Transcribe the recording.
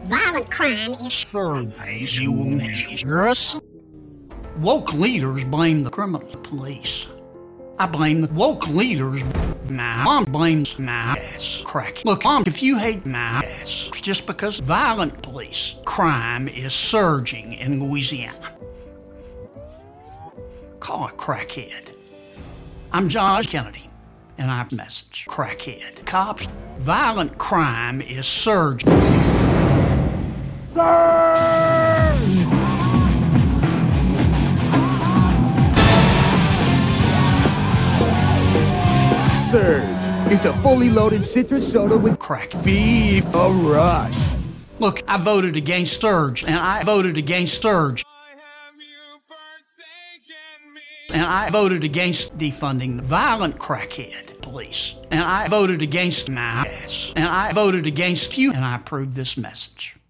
Violent crime is surveys you measures. Woke leaders blame the criminal police. I blame the woke leaders. My mom blames my ass crack. Look, Mom, if you hate my ass, it's just because violent police crime is surging in Louisiana. Call a crackhead. I'm John Kennedy, and I message crackhead. Cops, violent crime is surging. Surge. It's a fully loaded citrus soda with crack. Be a rush. Look, I voted against Surge, and I voted against Surge. And I voted against defunding the violent crackhead police. And I voted against my ass. And I voted against you, and I approved this message.